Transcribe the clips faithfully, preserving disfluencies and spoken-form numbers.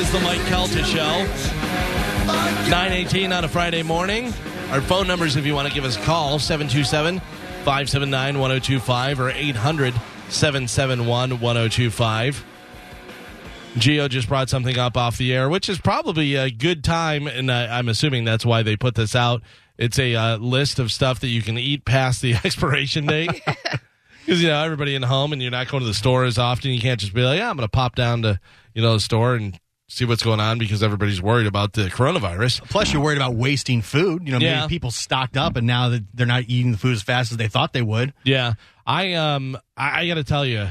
is the Mike Calta Show. nine eighteen on a Friday morning. Our phone numbers, if you want to give us a call, seven two seven, five seven nine, one oh two five or eight hundred, seven seven one, one oh two five. Gio just brought something up off the air, which is probably a good time, and uh, I'm assuming that's why they put this out. It's a uh, list of stuff that you can eat past the expiration date. Because, you know, everybody in home and you're not going to the store as often. You can't just be like, yeah, I'm going to pop down to, you know, the store and see what's going on because everybody's worried about the coronavirus. Plus, you're worried about wasting food. You know, yeah. maybe people stocked up and now that they're not eating the food as fast as they thought they would. Yeah. I, um, I, I got to tell you,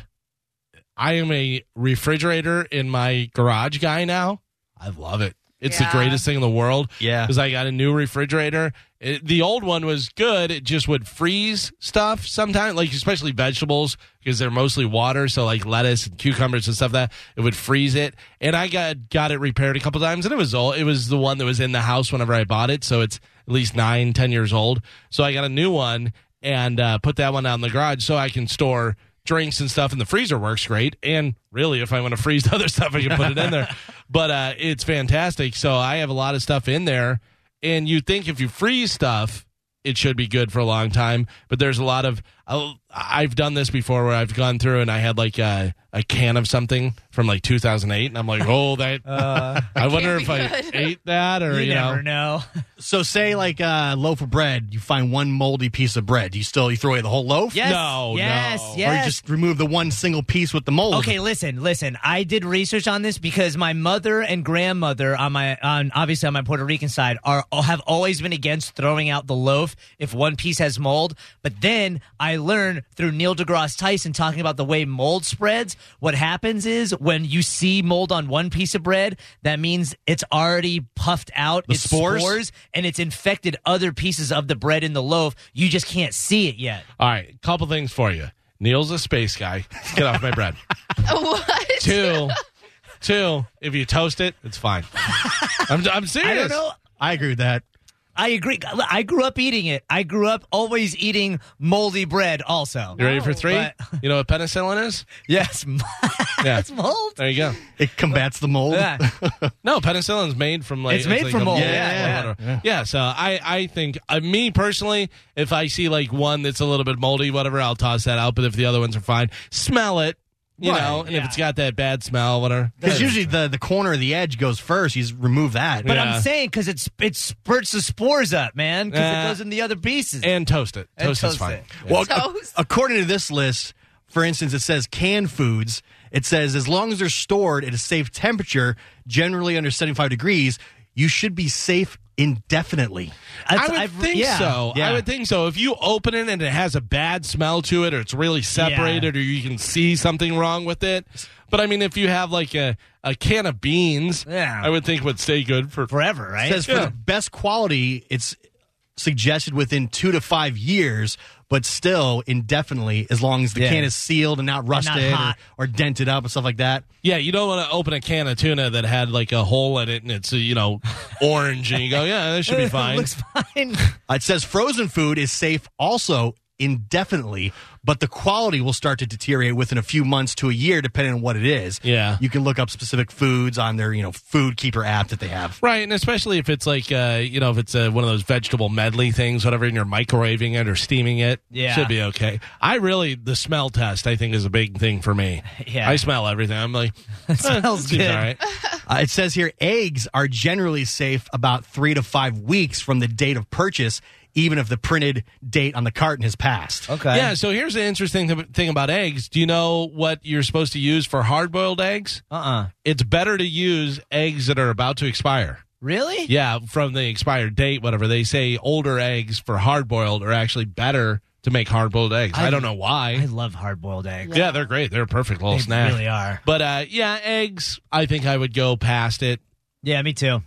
I am a refrigerator in my garage guy now. I love it. It's yeah. the greatest thing in the world. Yeah. Because I got a new refrigerator. It, the old one was good. It just would freeze stuff sometimes, like especially vegetables, because they're mostly water. So like lettuce and cucumbers and stuff like that, it would freeze it. And I got got it repaired a couple times, and it was old. It was the one that was in the house whenever I bought it. So it's at least nine, ten years old. So I got a new one and uh, put that one out in the garage so I can store drinks and stuff, and the freezer works great. And really, if I want to freeze other stuff, I can put it in there. But uh, it's fantastic. So I have a lot of stuff in there. And you think if you freeze stuff, it should be good for a long time. But there's a lot of I'll, I've done this before where I've gone through and I had like a, a can of something from like two thousand eight, and I'm like, oh, that. Uh, I wonder if I ate that or you, you never know. know. So say like a loaf of bread, you find one moldy piece of bread. Do you still you throw away the whole loaf? Yes. No, yes, no. Yes. Or you just remove the one single piece with the mold. Okay, listen, listen. I did research on this because my mother and grandmother on my on obviously on my Puerto Rican side are have always been against throwing out the loaf if one piece has mold. But then I learned through Neil deGrasse Tyson talking about the way mold spreads. What happens is when you see mold on one piece of bread, that means it's already puffed out the its spores? spores and it's infected other pieces of the bread in the loaf. You just can't see it yet. All right, couple things for you. Neil's a space guy. Get off my bread. What? Two, two. If you toast it, it's fine. I'm, I'm serious. I don't know. I agree with that. I agree. I grew up eating it. I grew up always eating moldy bread also. You ready for three? But- You know what penicillin is? Yes. Yeah. It's mold. There you go. It combats the mold. Yeah. No, penicillin's made from like It's made like from a mold. mold. Yeah, Yeah, yeah. yeah. So I, I think uh, me personally, if I see like one that's a little bit moldy, whatever, I'll toss that out. But if the other ones are fine, smell it. You Right, know, and yeah. if it's got that bad smell, whatever. Because usually the, the corner of the edge goes first. You just remove that. But Yeah. I'm saying because it's it spurts the spores up, man, because Uh, it goes in the other pieces. And toast it. And Toast is toast fine. it. Yeah. Well, Toast. ac- according to this list, for instance, it says canned foods. It says as long as they're stored at a safe temperature, generally under seventy-five degrees, you should be safe indefinitely. I would I've- think yeah. so. Yeah. I would think so. If you open it and it has a bad smell to it, or it's really separated, or you can see something wrong with it. But I mean, if you have like a, a can of beans, Yeah. I would think would stay good for Forever, right? It says for Yeah. the best quality, it's suggested within two to five years, but still indefinitely, as long as the Yeah. can is sealed and not rusted or, hot. or dented up and stuff like that. Yeah, you don't want to open a can of tuna that had like a hole in it and it's, uh, you know, orange, and you go, yeah, that should be fine. Looks fine. Uh, it says frozen food is safe also indefinitely, but the quality will start to deteriorate within a few months to a year, depending on what it is. Yeah. You can look up specific foods on their, you know, Food Keeper app that they have. Right, and especially if it's like, uh, you know, if it's uh, one of those vegetable medley things, whatever, and you're microwaving it or steaming it, Yeah. should be okay. I really, the smell test, I think, is a big thing for me. Yeah. I smell everything. I'm like, It smells seems good. all right. Uh, it says here eggs are generally safe about three to five weeks from the date of purchase, even if the printed date on the carton has passed. Okay. Yeah, so here's the interesting th- thing about eggs. Do you know what you're supposed to use for hard-boiled eggs? Uh-uh. It's better to use eggs that are about to expire. Really? Yeah, from the expired date, whatever. They say older eggs for hard-boiled are actually better to make hard-boiled eggs. I, I- don't know why. I love hard-boiled eggs. Yeah, they're great. They're a perfect little They snack. really are. But, uh, yeah, eggs, I think I would go past it. Yeah, me too.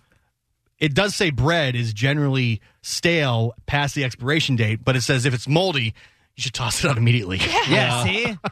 It does say bread is generally stale past the expiration date, but it says if it's moldy, you should toss it out immediately. Yeah, see?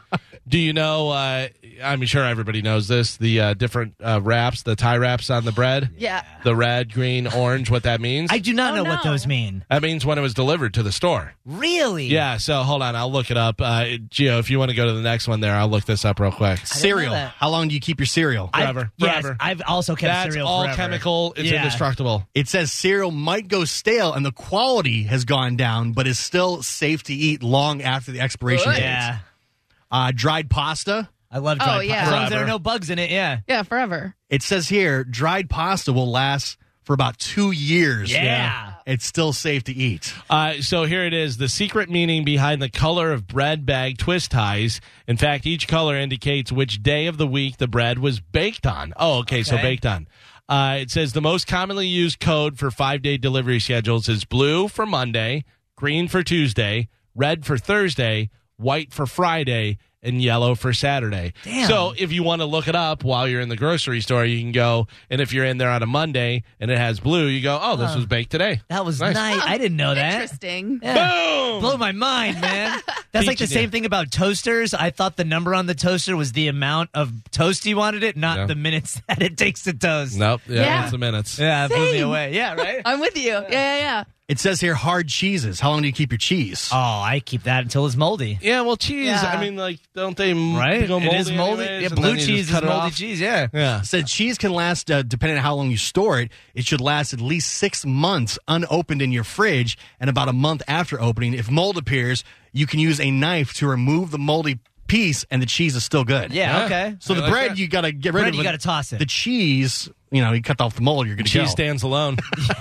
Do you know, uh, I'm sure everybody knows this, the uh, different uh, wraps, the tie wraps on the bread? Yeah. The red, green, orange, what that means? I do not Oh, know what no. those mean. That means when it was delivered to the store. Really? Yeah, so hold on, I'll look it up. Uh, Gio, if you want to go to the next one there, I'll look this up real quick. Cereal. that. How long do you keep your cereal? I- Forever. yes, Forever. I've also kept That's cereal all forever. chemical. It's Yeah. indestructible. It says cereal might go stale and the quality has gone down, but is still safe to eat long after the expiration Good. date. Yeah. Uh, dried pasta. I love Oh, dried yeah. pasta. As long as there are Forever. no bugs in it, yeah. Yeah, forever. It says here dried pasta will last for about two years. Yeah. It's still safe to eat. Uh, so here it is, the secret meaning behind the color of bread bag twist ties. In fact, each color indicates which day of the week the bread was baked on. Oh, okay, so Okay. baked on. Uh, it says the most commonly used code for five-day delivery schedules is blue for Monday, green for Tuesday, red for Thursday, white for Friday, and yellow for Saturday. Damn. So if you want to look it up while you're in the grocery store, you can go, and if you're in there on a Monday and it has blue, you go, oh, this was baked today. That was Nice. nice. I didn't know that. Interesting. Yeah. Boom! Blew my mind, man. That's like the Teaching you. same thing about toasters. I thought the number on the toaster was the amount of toast you wanted it, not Yeah. the minutes that it takes to toast. Nope. Yeah, Yeah. that's the minutes. Yeah, it blew me Same. away. Yeah, right? I'm with you. Yeah, yeah, yeah. It says here hard cheeses. How long do you keep your cheese? Oh, I keep that until it's moldy. Yeah, well, cheese. Yeah. I mean, like, don't they m- Right? go moldy? It is moldy. anyways, Yeah, and blue then you cheese just is cut it moldy off? cheese, yeah. Yeah. It said cheese can last, uh, depending on how long you store it, it should last at least six months unopened in your fridge, and about a month after opening. If mold appears, you can use a knife to remove the moldy piece, and the cheese is still good. Yeah, Yeah. okay. So I the like bread, that. you got to get rid Bread, of you it. gotta toss it. The cheese, you know, you cut off the mold, you're good to Cheese go. stands alone.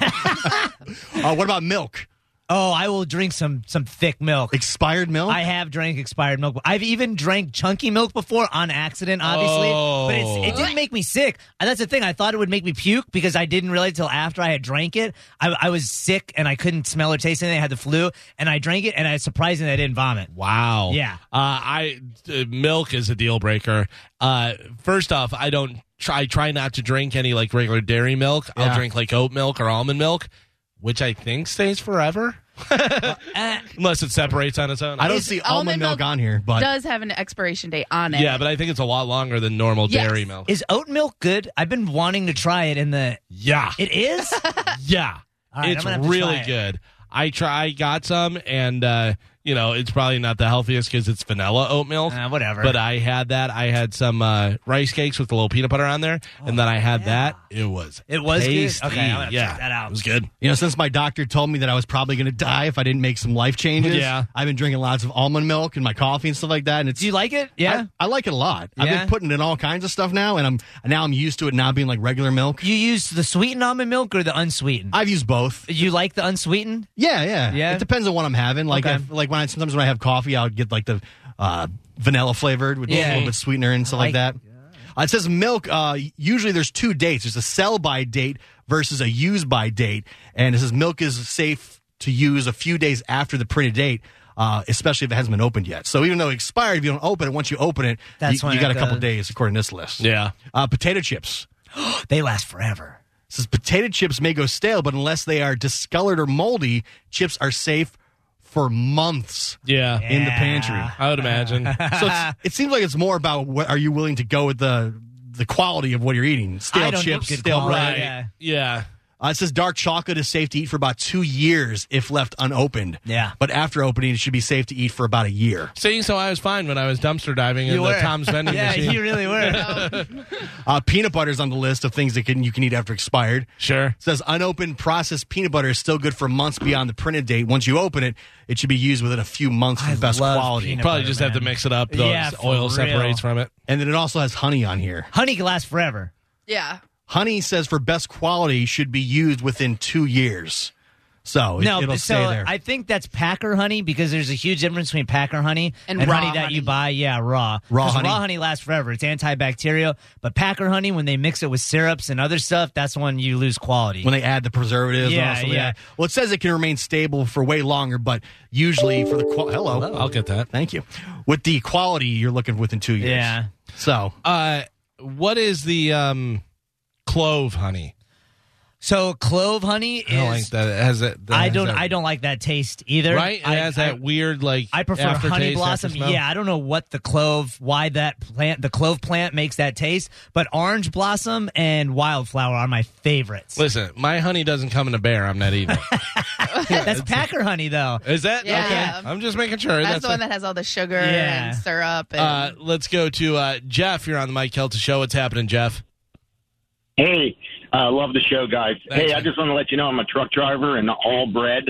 Uh, what about milk? Oh, I will drink some some thick milk. Expired milk? I have drank expired milk. I've even drank chunky milk before on accident, obviously. Oh. But it's, it didn't make me sick. And that's the thing. I thought it would make me puke because I didn't realize until after I had drank it. I, I was sick and I couldn't smell or taste anything. I had the flu, and I drank it, and I surprisingly I didn't vomit. Wow. Yeah. Uh, I uh, milk is a deal breaker. Uh, first off, I don't try try not to drink any like regular dairy milk. I'll Yeah. drink like oat milk or almond milk, which I think stays forever. Uh, Unless it separates on its own. I don't Is see almond almond milk milk on here, but Does have an expiration date on it. Yeah, but I think it's a lot longer than normal Yes. dairy milk. is oat milk good? I've been wanting to try it in the. Yeah. It is? Yeah. All right, It's I'm gonna have to really try it. good. I try got some, and uh, you know, it's probably not the healthiest because it's vanilla oat milk. Uh, whatever. But I had that. I had some uh, rice cakes with a little peanut butter on there, and then I had yeah. that. It was It was good? tasty. Okay, I'm gonna have to yeah, check that out. It was good. you know, since my doctor told me that I was probably going to die if I didn't make some life changes, Yeah. I've been drinking lots of almond milk in my coffee and stuff like that. And it's Do you like it? Yeah. I, I like it a lot. I've Yeah? been putting in all kinds of stuff now, and I'm now I'm used to it not being like regular milk. You use the sweetened almond milk or the unsweetened? I've used both. You like the unsweetened? Yeah, yeah, Yeah? It depends on what I'm having. Like, Okay. if, like when I sometimes when I have coffee, I'll get like the uh, vanilla flavored with Yeah. a little bit sweetener and stuff like, like- that. Uh, it says milk. Uh, usually, there's two dates. There's a sell by date versus a use by date, and it says milk is safe to use a few days after the printed date. Uh, especially if it hasn't been opened yet. So even though it expired, if you don't open it, once you open it, That's you, when you got it a couple goes. days according to this list. Yeah. Uh, potato chips. They last forever. It says potato chips may go stale, but unless they are discolored or moldy, chips are safe for months Yeah. in the pantry. I would imagine. So it's, it seems like it's more about what are you willing to go with the the quality of what you're eating. Stale I don't chips, do good stale quality. bread. right. Yeah. Yeah. Uh, it says dark chocolate is safe to eat for about two years if left unopened. Yeah. But after opening, it should be safe to eat for about a year. See, so I was fine when I was dumpster diving in You the were. Tom's vending Yeah, machine. you really were. Uh, peanut butter's on the list of things that can you can eat after expired. Sure. It says unopened processed peanut butter is still good for months beyond the printed date. Once you open it, it should be used within a few months for I the best love quality. peanut Probably butter, just have to man. mix it up. The Yeah, for oil real. separates from it. And then it also has honey on here. Honey can last forever. Yeah. Honey says for best quality should be used within two years. So it, No, it'll but stay so there. I think that's Packer honey because there's a huge difference between Packer honey And and, raw honey that you honey. buy. Yeah, raw. Raw 'Cause honey. Raw honey lasts forever. It's antibacterial. But Packer honey, when they mix it with syrups and other stuff, that's when you lose quality. when they add the preservatives Yeah, and all stuff like yeah. that. Well, it says it can remain stable for way longer, but usually for the qual- hello, I'll get that. thank you. With the quality, you're looking within two years. Yeah. So Uh, what is the um, clove honey? So clove honey is. I don't like that. It has that. that I has don't. that- I don't like that taste either. Right? It I, has I, that weird like. I prefer aftertaste, honey blossom. aftersmell. Yeah, I don't know what the clove, why that plant, the clove plant makes that taste, but orange blossom and wildflower are my favorites. Listen, my honey doesn't come in a bear. I'm not eating it. That's Packer honey, though. Is that Yeah. okay? I'm just making sure. That's, That's the one a- that has all the sugar Yeah. and syrup. And, uh, let's go to uh, Jeff. You're on the Mike Kelta Show. What's happening, Jeff? Hey, uh, love the show, guys. Thanks, hey, I man. just want to let you know I'm a truck driver and all bread.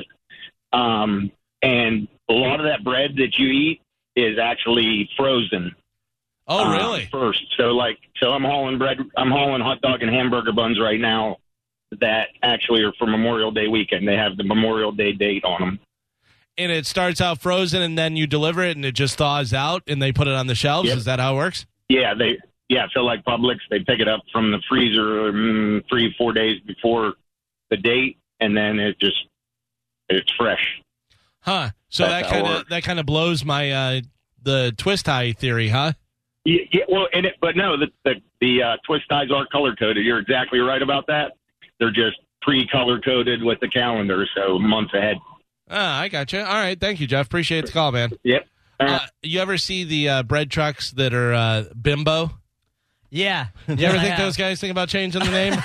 Um, and a lot of that bread that you eat is actually frozen. Oh, uh, really? First, so like, so I'm hauling bread. I'm hauling hot dog and hamburger buns right now that actually are for Memorial Day weekend. They have the Memorial Day date on them. And it starts out frozen, and then you deliver it, and it just thaws out, and they put it on the shelves. Yep. Is that how it works? Yeah, they. Yeah, so like Publix, they pick it up from the freezer mm, three, four days before the date, and then it just it's fresh. Huh? So That's that how it kind of works. that kind of blows my uh, the twist tie theory, huh? Yeah, yeah well, and it, but no, the the, the uh, twist ties are color coded. You're exactly right about that. They're just pre-color coded with the calendar, so months ahead. Ah, I got you. All right, thank you, Jeff. Appreciate the call, man. Yep. All right. Uh, you ever see the uh, bread trucks that are uh, Bimbo? Yeah. You ever think those guys think about changing the name?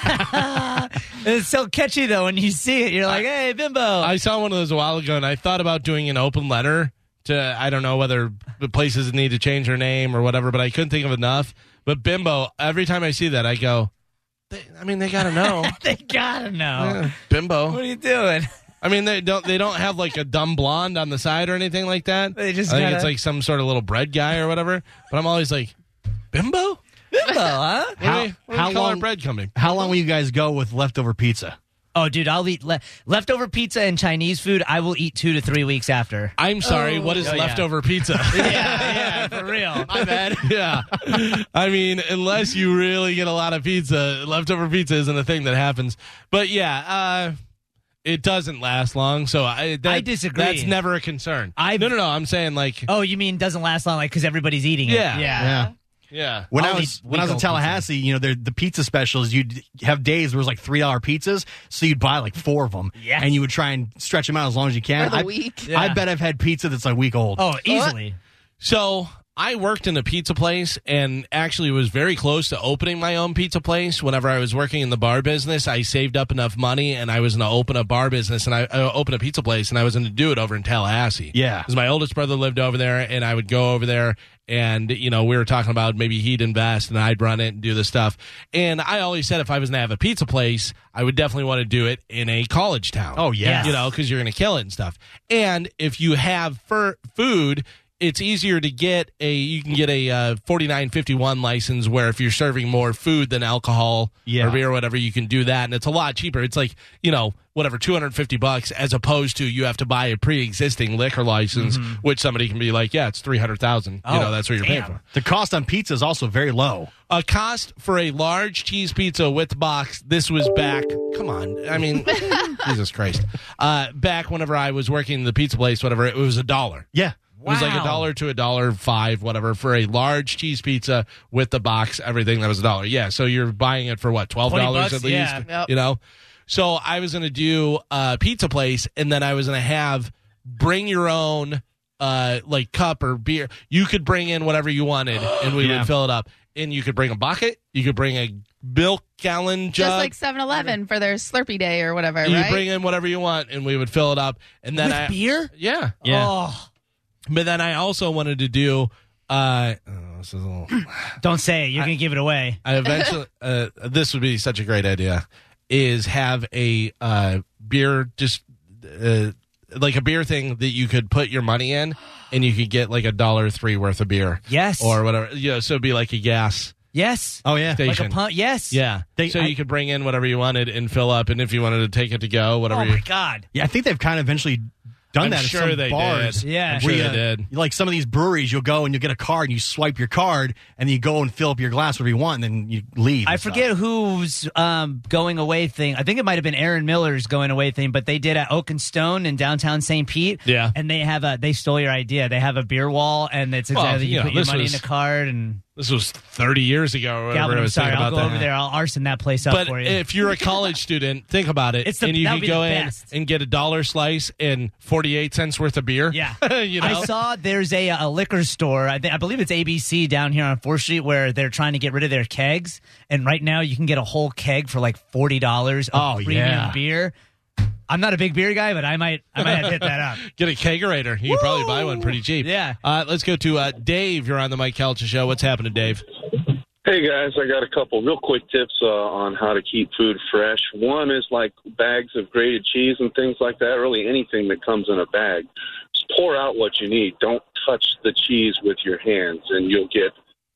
It's so catchy, though. When you see it, you're like, hey, bimbo. I saw one of those a while ago, and I thought about doing an open letter to, I don't know whether the places need to change their name or whatever, but I couldn't think of enough. But Bimbo, every time I see that, I go, they, I mean, they got to know. They gotta know. Yeah, Bimbo. What are you doing? I mean, they don't they don't have like a dumb blonde on the side or anything like that. They just I think gotta- it's like some sort of little bread guy or whatever. But I'm always like, Bimbo? Bimbo, huh? Where How- do we, where do how we call our long- bread company? How long will you guys go with leftover pizza? Oh, dude, I'll eat le- leftover pizza and Chinese food. I will eat two to three weeks after. I'm sorry. what is Oh, yeah. leftover pizza? yeah, yeah, for real. My bad. Yeah. I mean, unless you really get a lot of pizza, leftover pizza isn't a thing that happens. But yeah, uh, it doesn't last long. So I, that, I disagree. That's never a concern. I've- no, no, no. I'm saying like, Oh, you mean doesn't last long, like because everybody's eating it? Yeah. yeah. Yeah. yeah. When I'll I was eat when I was in week-old Tallahassee, you know, they're- the pizza specials, you'd have days where it was like three dollar pizzas, so you'd buy like four of them, Yes. and you would try and stretch them out as long as you can. For the I, week. Yeah. I bet I've had pizza that's a week old. Oh, easily. So I worked in a pizza place and actually was very close to opening my own pizza place. Whenever I was working in the bar business, I saved up enough money and I was going to open a bar business and I uh, open a pizza place and I was going to do it over in Tallahassee. Yeah. Because my oldest brother lived over there and I would go over there and, you know, we were talking about maybe he'd invest and I'd run it and do the stuff. And I always said if I was going to have a pizza place, I would definitely want to do it in a college town. Oh, yeah. Yes. You know, because you're going to kill it and stuff. And if you have fur- food, it's easier to get a you can get a uh, forty-nine fifty-one license where if you're serving more food than alcohol Yeah. or beer or whatever, you can do that, and it's a lot cheaper. It's like, you know, whatever, two hundred fifty bucks as opposed to you have to buy a pre-existing liquor license, which somebody can be like, yeah, it's three hundred thousand. You Oh, know, that's what you're damn. paying for. The cost on pizza is also very low. A cost for a large cheese pizza with box. This was back. Come on, I mean, Jesus Christ. Uh, back whenever I was working in the pizza place, whatever, it was a dollar. Yeah. It was like a Wow. dollar to a dollar five, whatever, for a large cheese pizza with the box, everything that was a dollar. Yeah, so you're buying it for what, twelve dollars bucks? at least? Yeah. Yep. You know? So I was going to do a pizza place, and then I was going to have bring your own, uh, like, cup or beer. You could bring in whatever you wanted, and we Yeah. would fill it up. And you could bring a bucket. You could bring a milk gallon jug. Just like seven eleven for their Slurpee Day or whatever, you right? bring in whatever you want, and we would fill it up. And then With I, beer? Yeah. Yeah. Oh, But then I also wanted to do. Uh, oh, this is a little. don't say it. You're going to give it away. I eventually. Uh, this would be such a great idea. Is have a uh, beer just uh, like a beer thing that you could put your money in, and you could get like a dollar three worth of beer. Yes. Or whatever. You know, so it'd be like a gas Yes. Oh, yeah. station. Like a pump. Yes. Yeah. They- so I- you could bring in whatever you wanted and fill up, and if you wanted to take it to go, whatever. Oh, you, my God. Yeah, I think they've kind of eventually done I'm that sure at some they bars. did. Yeah. I'm sure Where they you- did. Like some of these breweries, you'll go and you'll get a card and you swipe your card and then you go and fill up your glass whatever you want and then you leave. I and stuff. forget whose um, going away thing. I think it might have been Aaron Miller's going away thing, but they did at Oak and Stone in downtown Saint Pete. Yeah. And they have a, they stole your idea. They have a beer wall and it's Well, exactly, you you know, put your this money was- in a card and. This was thirty years ago or whatever Galvin, I I'm was sorry. thinking I'll about go that. over there. I'll arson that place up But for you. if you're a college student, think about it. It's the- and you that can would be go the in best. and get a dollar slice and forty-eight cents worth of beer. Yeah. you know? I saw there's a, a liquor store, I, th- I believe it's A B C down here on fourth Street, where they're trying to get rid of their kegs. And right now you can get a whole keg for like forty dollars of Oh, premium yeah. beer. I'm not a big beer guy, but I might I might have hit that up. Get a kegerator. You can probably buy one pretty cheap. Yeah. Uh, let's go to uh, Dave. You're on the Mike Calta Show. What's happening, Dave? Hey guys, I got a couple real quick tips uh, on how to keep food fresh. One is like bags of grated cheese and things like that, really anything that comes in a bag. Just pour out what you need. Don't touch the cheese with your hands, and you'll get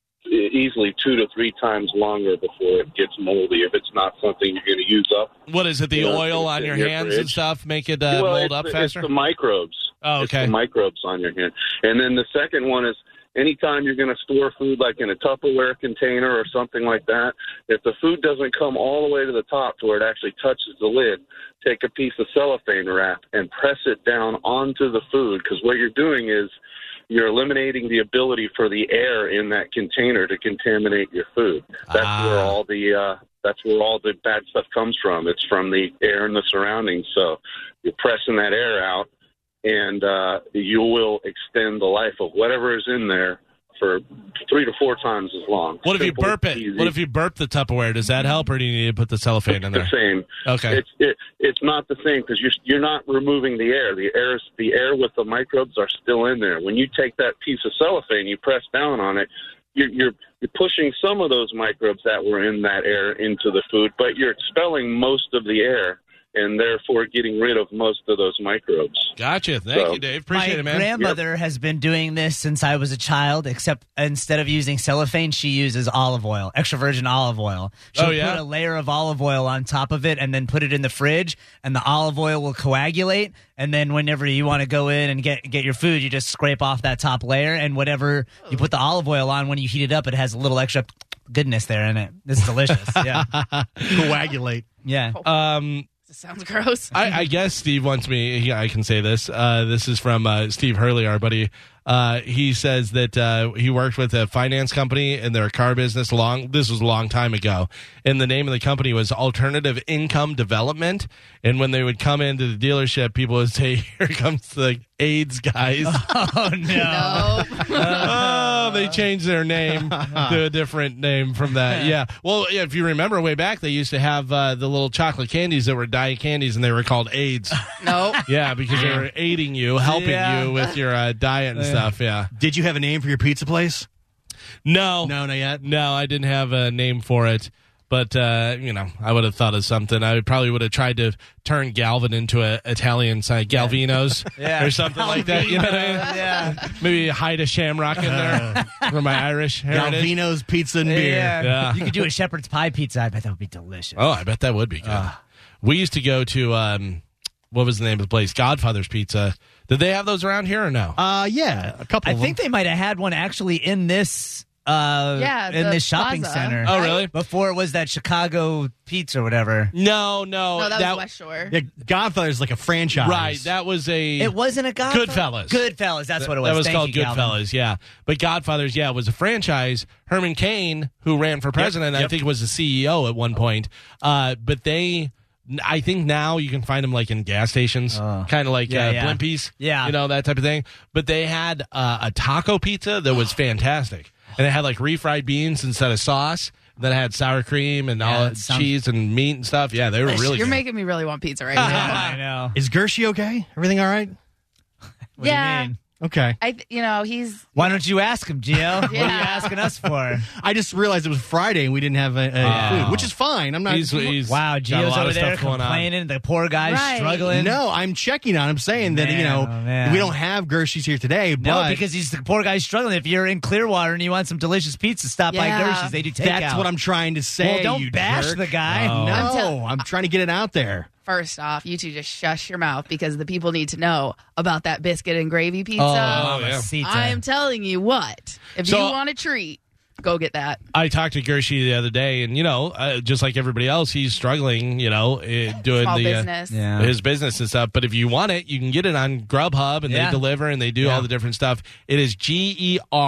easily two to three times longer before it gets moldy if it's not something you're going to use up. What is it, the You know, oil it's on in your your hands fridge. and stuff make it uh, well, mold it's, up the- faster? It's the microbes. Oh, It's okay. the microbes on your hand. And then the second one is anytime you're going to store food like in a Tupperware container or something like that, if the food doesn't come all the way to the top to where it actually touches the lid, take a piece of cellophane wrap and press it down onto the food, because what you're doing is you're eliminating the ability for the air in that container to contaminate your food. That's Ah. where all the uh, that's where all the bad stuff comes from. It's from the air and the surroundings. So you're pressing that air out, and uh, you will extend the life of whatever is in there for three to four times as long. What if you Simple, burp it? easy. What if you burp the Tupperware? Does that help, or do you need to put the cellophane in the there? same? Okay. It's it, it's not the same because you're you're not removing the air. The air is, the air with the microbes are still in there. When you take that piece of cellophane, you press down on it. You're, you're you're pushing some of those microbes that were in that air into the food, but you're expelling most of the air, and therefore getting rid of most of those microbes. Gotcha. Thank So- you, Dave. Appreciate My it, man. grandmother has been doing this since I was a child, except instead of using cellophane, she uses olive oil, extra virgin olive oil. She'll Oh, yeah? put a layer of olive oil on top of it and then put it in the fridge, and the olive oil will coagulate. And then whenever you want to go in and get get your food, you just scrape off that top layer, and whatever you put the olive oil on, when you heat it up, it has a little extra goodness there in it. This is delicious. Yeah. Coagulate. Yeah. Um, This sounds gross. I, I guess Steve wants me. Yeah, I can say this. Uh, this is from uh, Steve Hurley, our buddy. Uh, he says that uh, he worked with a finance company in their car business. Long. This was a long time ago, and the name of the company was Alternative Income Development. And when they would come into the dealership, people would say, "Here comes the AIDS guys." Oh, no. no. Oh, they changed their name to a different name from that. Yeah. Well, yeah, if you remember way back, they used to have uh, the little chocolate candies that were diet candies, and they were called AIDS. No. Yeah, because they were aiding you, helping Yeah. you with your uh, diet and stuff. Yeah. Did you have a name for your pizza place? No. No, not yet. No, I didn't have a name for it. But, uh, you know, I would have thought of something. I probably would have tried to turn Galvin into an Italian side, Galvinos Yeah. or something like that. You know what I mean? Yeah. Maybe hide a shamrock in there for my Irish heritage. Galvino's Pizza and Beer. Yeah. Yeah. You could do a shepherd's pie pizza. I bet that would be delicious. Oh, I bet that would be good. We used to go to, um, what was the name of the place? Godfather's Pizza. Did they have those around here or no? Uh, yeah, a couple I of think them. they might have had one actually in this uh Yeah, in the this shopping plaza. center. Oh, really? Before it was that Chicago Pizza or whatever. No, no. No, that, was West Shore. Yeah, Godfather's like a franchise. Right, that was a... It wasn't a Godfather. Goodfellas. Goodfellas, that's what it was. That was Thank called you, Galvin. Goodfellas, yeah. But Godfathers, yeah, was a franchise. Herman Cain, who ran for president, I yep. think was the C E O at one point. Uh, but they, I think now you can find them like in gas stations, kind of like Yeah, uh, yeah. Blimpies, Yeah. you know, that type of thing. But they had uh, a taco pizza that was fantastic. And it had like refried beans instead of sauce. Then it had sour cream and Yeah, all it sounds- cheese and meat and stuff. Yeah, they were really You're good. making me really want pizza right Yeah, now. I know. Is Gershie okay? Everything all right? What do Yeah. you mean? Okay. I, th- you know, he's Why don't you ask him, Gio? What are you Yeah. asking us for? I just realized it was Friday and we didn't have a, a Oh. food, which is fine. I'm not. He's, he's Wow, got a Gio's lot over of there stuff going on. complaining. The poor guy's Right. struggling. no, I'm checking on him, saying that you Man, know oh, man. we don't have Gershie's here today. No, but because he's the poor guy's struggling. If you're in Clearwater and you want some delicious pizza, stop by Yeah. Gershie's. They do takeout. that's what I'm trying to say. Well, don't you bash jerk. the guy. Oh. No, I'm tell- I'm trying to get it out there. first off, you two just shush your mouth because the people need to know about that biscuit and gravy pizza. Oh, Mamacita. I am telling you what. If So- you want a treat, go get that. I talked to Gershie the other day, and you know, uh, just like everybody else, he's struggling. You know, uh, doing Small the uh, business. Yeah. his business and stuff. But if you want it, you can get it on Grubhub, and Yeah. they deliver and they do Yeah. all the different stuff. It is G E R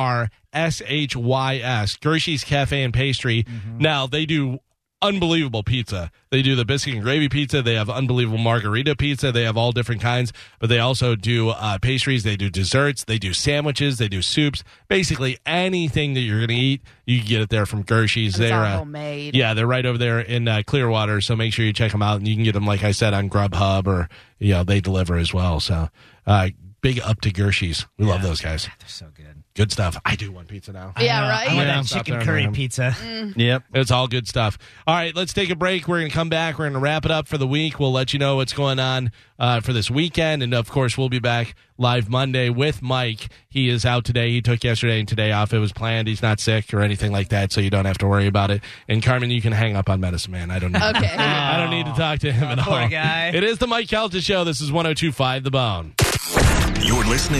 S H Y S, Gershie's Cafe and Pastry. Mm-hmm. Now, they do unbelievable pizza. They do the biscuit and gravy pizza. They have unbelievable margarita pizza. They have all different kinds, but they also do uh, pastries. They do desserts. They do sandwiches. They do soups. Basically, anything that you're going to eat, you can get it there from Gershie's. And it's They're all uh, homemade. yeah, they're right over there in uh, Clearwater, so make sure you check them out, and you can get them, like I said, on Grubhub, or you know, they deliver as well. So, uh, big up to Gershie's. We love those guys. They're so good. Good stuff. I do want pizza now. Yeah, I know. right? I want Yeah. that Stop chicken there, curry man. pizza. Yep. It's all good stuff. All right, let's take a break. We're going to come back. We're going to wrap it up for the week. We'll let you know what's going on uh, for this weekend. And, of course, we'll be back live Monday with Mike. He is out today. He took yesterday and today off. It was planned. He's not sick or anything like that, so you don't have to worry about it. And, Carmen, you can hang up on Medicine Man. I don't need, Okay. I don't need to talk to him at all. Poor guy. It is the Mike Calta Show. This is one oh two point five The Bone. You're listening